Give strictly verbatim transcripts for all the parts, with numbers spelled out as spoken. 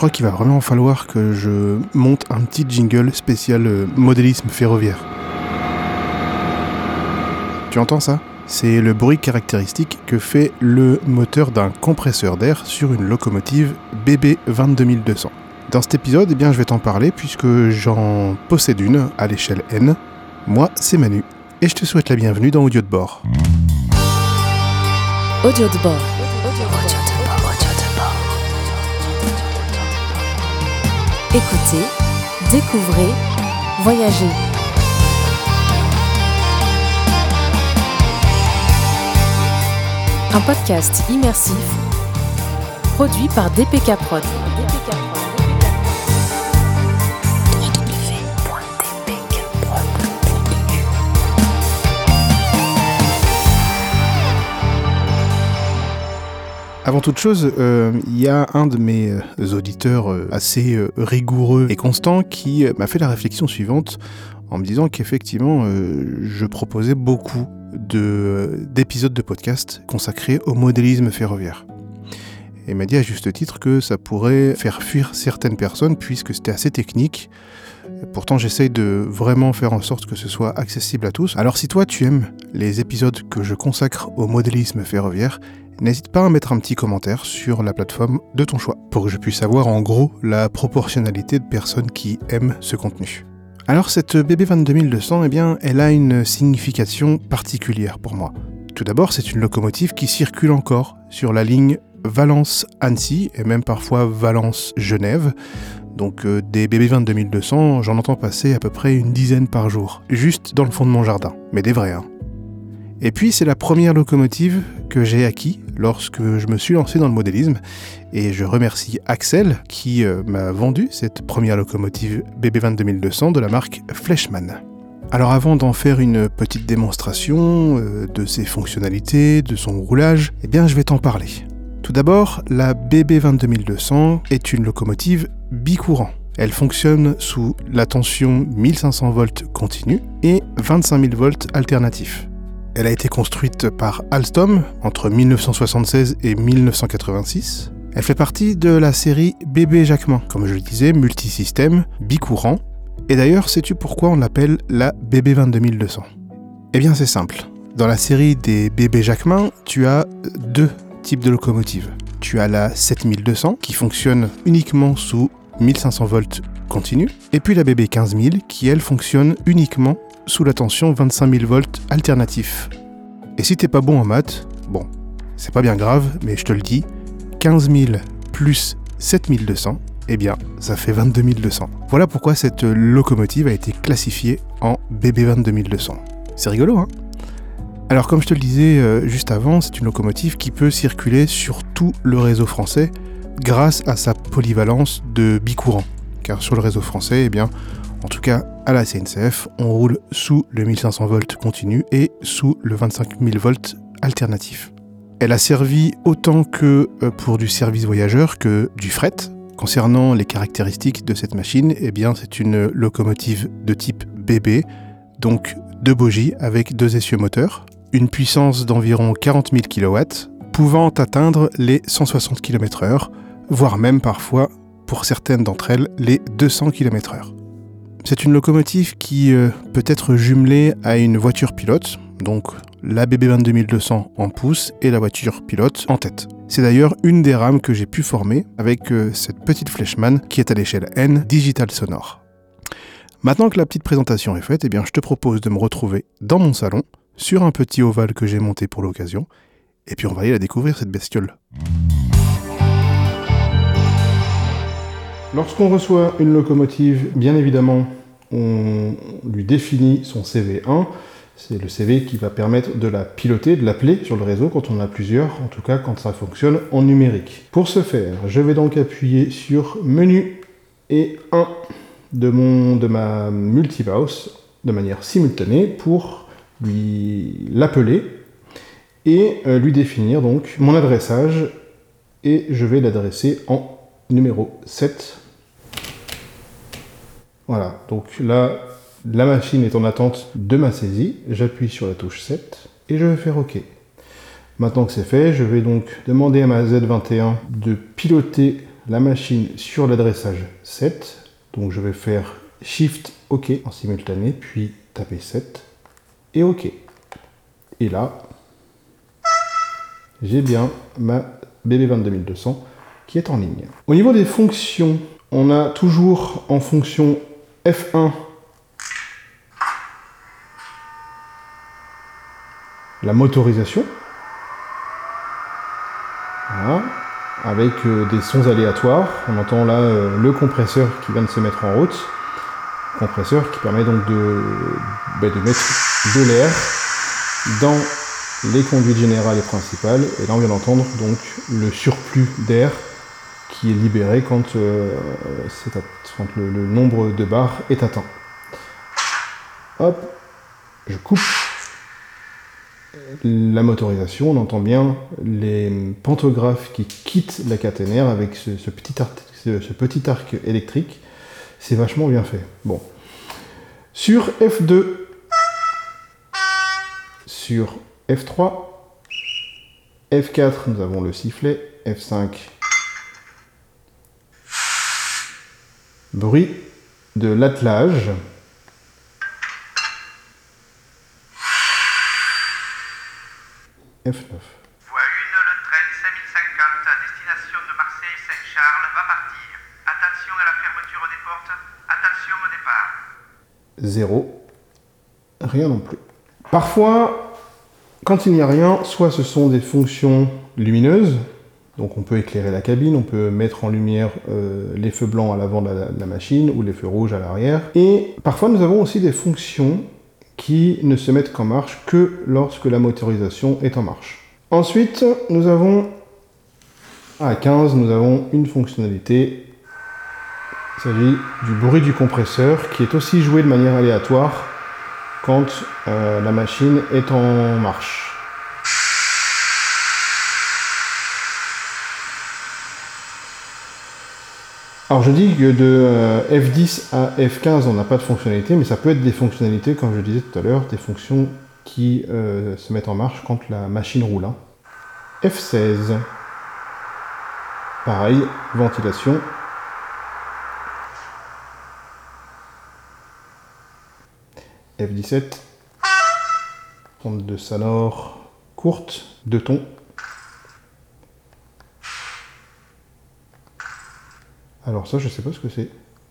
crois qu'il va vraiment falloir que je monte un petit jingle spécial euh, modélisme ferroviaire. Tu entends ça ? C'est le bruit caractéristique que fait le moteur d'un compresseur d'air sur une locomotive B B vingt-deux mille deux cents. Dans cet épisode, eh bien, je vais t'en parler puisque j'en possède une à l'échelle N. Moi, c'est Manu, et je te souhaite la bienvenue dans Audio de bord. Audio de bord. Audio de bord. Audio de bord. Écoutez, découvrez, voyagez. Un podcast immersif produit par D P K Prod. w w w point d p k prod point i u Avant toute chose, il euh, y a un de mes euh, auditeurs euh, assez euh, rigoureux et constant qui euh, m'a fait la réflexion suivante en me disant qu'effectivement, euh, je proposais beaucoup de, d'épisodes de podcast consacrés au modélisme ferroviaire. Et il m'a dit à juste titre que ça pourrait faire fuir certaines personnes puisque c'était assez technique. Pourtant, j'essaye de vraiment faire en sorte que ce soit accessible à tous. Alors si toi, tu aimes les épisodes que je consacre au modélisme ferroviaire, n'hésite pas à mettre un petit commentaire sur la plateforme de ton choix pour que je puisse avoir en gros la proportionnalité de personnes qui aiment ce contenu. Alors cette B B vingt-deux mille deux cents, eh bien, elle a une signification particulière pour moi. Tout d'abord, c'est une locomotive qui circule encore sur la ligne Valence-Annecy et même parfois Valence-Genève. Donc euh, des B B vingt-deux mille deux cents, j'en entends passer à peu près une dizaine par jour, juste dans le fond de mon jardin, mais des vrais, hein. Et puis c'est la première locomotive que j'ai acquis lorsque je me suis lancé dans le modélisme, et je remercie Axel qui euh, m'a vendu cette première locomotive B B vingt-deux mille deux cents de la marque Fleischmann. Alors avant d'en faire une petite démonstration euh, de ses fonctionnalités, de son roulage, eh bien je vais t'en parler. Tout d'abord, la B B vingt-deux mille deux cents est une locomotive bicourant. Elle fonctionne sous la tension mille cinq cents volts continu et vingt-cinq mille volts alternatifs. Elle a été construite par Alstom entre dix-neuf cent soixante-seize et dix-neuf cent quatre-vingt-six. Elle fait partie de la série B B Jacquemin, comme je le disais, multisystème, bicourant. Et d'ailleurs, sais-tu pourquoi on l'appelle la B B vingt-deux mille deux cents ? Eh bien, c'est simple. Dans la série des B B Jacquemin, tu as deux types de locomotives. Tu as la sept mille deux cents, qui fonctionne uniquement sous mille cinq cents volts continu, et puis la B B quinze mille, qui elle fonctionne uniquement sous la tension vingt-cinq mille volts alternatif. Et si t'es pas bon en maths, bon, c'est pas bien grave, mais je te le dis, quinze mille plus sept mille deux cents, eh bien, ça fait vingt-deux mille deux cents. Voilà pourquoi cette locomotive a été classifiée en B B vingt-deux mille deux cents. C'est rigolo, hein ? Alors, comme je te le disais euh, juste avant, c'est une locomotive qui peut circuler sur tout le réseau français grâce à sa polyvalence de bicourant. Car sur le réseau français, eh bien, en tout cas, à la C N C F, on roule sous le mille cinq cents volts continu et sous le vingt-cinq mille volts alternatif. Elle a servi autant que pour du service voyageur que du fret. Concernant les caractéristiques de cette machine, eh bien, c'est une locomotive de type B B, donc deux bogies avec deux essieux moteurs, une puissance d'environ quarante mille kilowatts, pouvant atteindre les cent soixante kilomètres heure, voire même parfois, pour certaines d'entre elles, les deux cents kilomètres heure. C'est une locomotive qui euh, peut être jumelée à une voiture pilote, donc la B B vingt-deux mille deux cents en pouce et la voiture pilote en tête. C'est d'ailleurs une des rames que j'ai pu former avec euh, cette petite Fleischmann qui est à l'échelle N, Digital Sonore. Maintenant que la petite présentation est faite, eh bien, je te propose de me retrouver dans mon salon, sur un petit ovale que j'ai monté pour l'occasion, et puis on va aller la découvrir cette bestiole. Lorsqu'on reçoit une locomotive, bien évidemment, on lui définit son C V un. C'est le C V qui va permettre de la piloter, de l'appeler sur le réseau quand on en a plusieurs, en tout cas quand ça fonctionne en numérique. Pour ce faire, je vais donc appuyer sur Menu et un de, mon, de ma multimouse de manière simultanée pour lui l'appeler et euh, lui définir donc mon adressage, et je vais l'adresser en numéro sept. Voilà, donc là, la machine est en attente de ma saisie, j'appuie sur la touche sept et je vais faire OK. Maintenant que c'est fait, je vais donc demander à ma Z vingt et un de piloter la machine sur l'adressage sept. Donc je vais faire Shift OK en simultané, puis taper sept et OK. Et là, j'ai bien ma B B vingt-deux mille deux cents qui est en ligne. Au niveau des fonctions, on a toujours en fonction F un la motorisation. Voilà. Avec euh, des sons aléatoires. On entend là euh, le compresseur qui vient de se mettre en route. Compresseur qui permet donc de, bah, de mettre de l'air dans les conduites générales et principales. Et là on vient d'entendre donc le surplus d'air qui est libéré quand, euh, c'est at- quand le, le nombre de bars est atteint. Hop, je coupe la motorisation, on entend bien les pantographes qui quittent la caténaire avec ce, ce, petit, arc, ce, ce petit arc électrique. C'est vachement bien fait. Bon. Sur F deux, sur F trois, F quatre, nous avons le sifflet, F cinq, bruit de l'attelage. F neuf. Voie un, le train cinq mille cinquante à destination de Marseille-Saint-Charles va partir. Attention à la fermeture des portes. Attention au départ. Zéro. Rien non plus. Parfois, quand il n'y a rien, soit ce sont des fonctions lumineuses, donc on peut éclairer la cabine, on peut mettre en lumière euh, les feux blancs à l'avant de la, de la machine ou les feux rouges à l'arrière. Et parfois nous avons aussi des fonctions qui ne se mettent qu'en marche que lorsque la motorisation est en marche. Ensuite, nous avons à quinze, nous avons une fonctionnalité. Il s'agit du bruit du compresseur qui est aussi joué de manière aléatoire quand euh, la machine est en marche. Alors je dis que de euh, F dix à F quinze on n'a pas de fonctionnalité, mais ça peut être des fonctionnalités, comme je disais tout à l'heure, des fonctions qui euh, se mettent en marche quand la machine roule. Hein. F seize, pareil, ventilation. F dix-sept, onde de sonore courte, deux tons. Alors ça, je sais pas ce que c'est.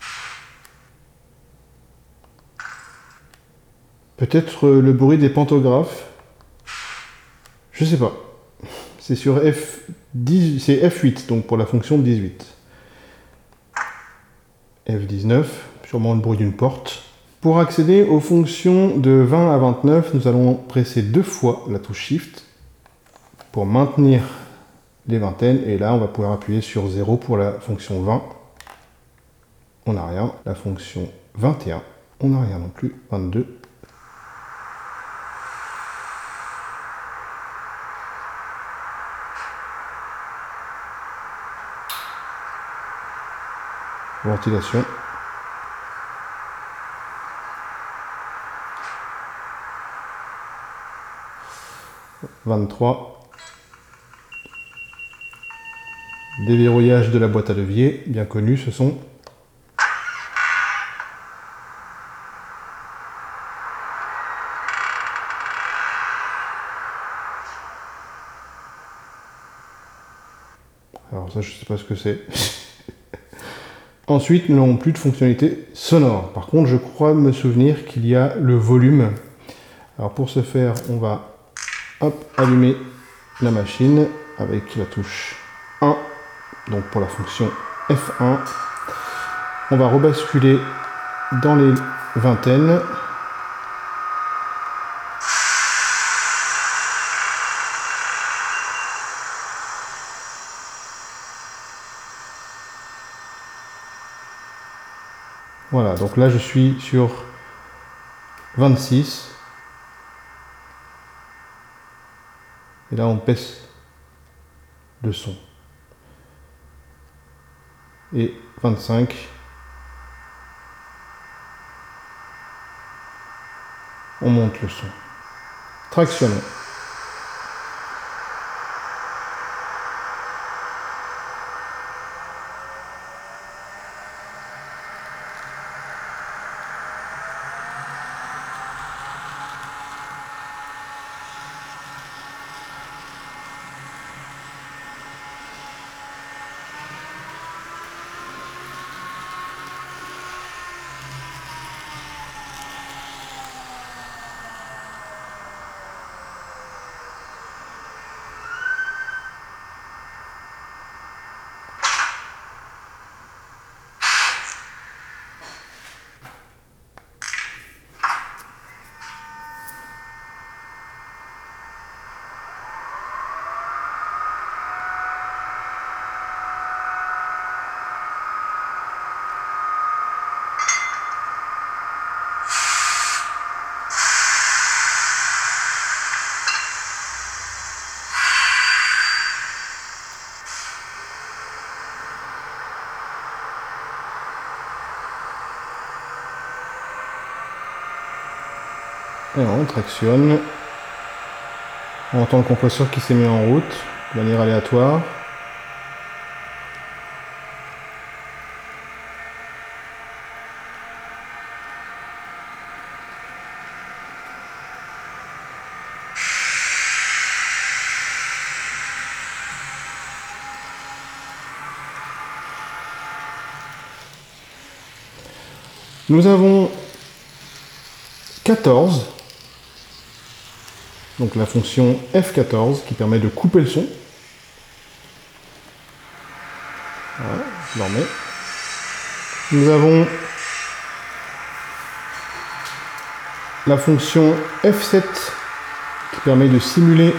Peut-être euh, le bruit des pantographes. Je sais pas. C'est sur F dix, c'est F huit, donc pour la fonction dix-huit. F dix-neuf, sûrement le bruit d'une porte. Pour accéder aux fonctions de vingt à vingt-neuf, nous allons presser deux fois la touche Shift pour maintenir les vingtaines. Et là, on va pouvoir appuyer sur zéro pour la fonction vingt. On n'a rien. La fonction vingt et un, on n'a rien non plus. vingt-deux. Ventilation. vingt-trois. Déverrouillage de la boîte à levier, bien connu ce son. Alors ça, je sais pas ce que c'est. Ensuite, nous n'avons plus de fonctionnalité sonore. Par contre, je crois me souvenir qu'il y a le volume. Alors pour ce faire, on va hop, allumer la machine avec la touche un, donc pour la fonction F un. On va rebasculer dans les vingtaines. Voilà, donc là je suis sur vingt-six. Et là on baisse le son. Et vingt-cinq. On monte le son. Tractionnons. Et on tractionne. On entend le compresseur qui s'est mis en route de manière aléatoire. Nous avons quatorze, donc la fonction F quatorze qui permet de couper le son. Voilà, je le remets. Nous avons la fonction F sept qui permet de simuler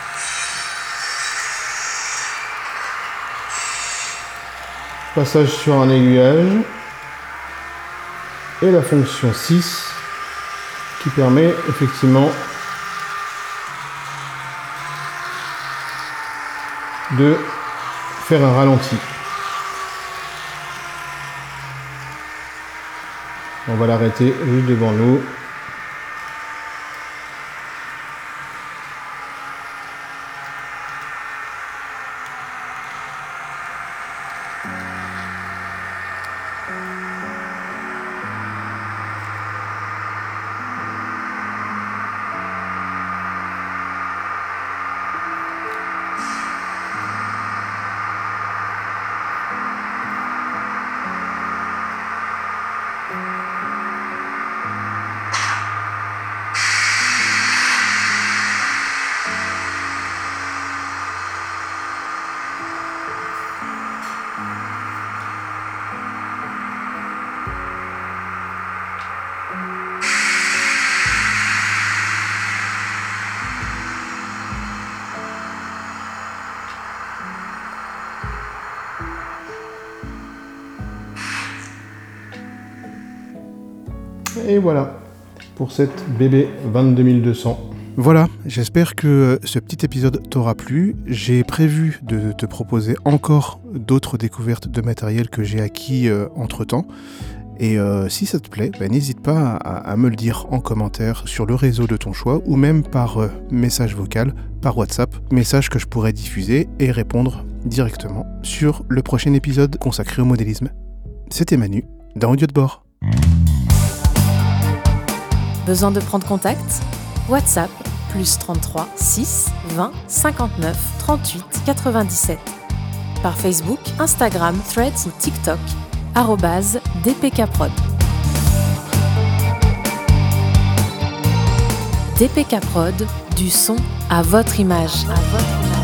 passage sur un aiguillage. Et la fonction six qui permet effectivement de faire un ralenti. On va l'arrêter juste devant nous. Et voilà pour cette B B vingt-deux mille deux cents. Voilà, j'espère que ce petit épisode t'aura plu. J'ai prévu de te proposer encore d'autres découvertes de matériel que j'ai acquis euh, entre-temps. Et euh, si ça te plaît, bah, n'hésite pas à, à me le dire en commentaire sur le réseau de ton choix ou même par euh, message vocal, par WhatsApp, message que je pourrais diffuser et répondre directement sur le prochain épisode consacré au modélisme. C'était Manu, dans Audio de bord. Besoin de prendre contact ? WhatsApp, plus trente-trois six vingt cinquante-neuf trente-huit quatre-vingt-dix-sept. Par Facebook, Instagram, Threads ou TikTok, arobase dpkprod. D P K Prod, du son à votre image. À votre image.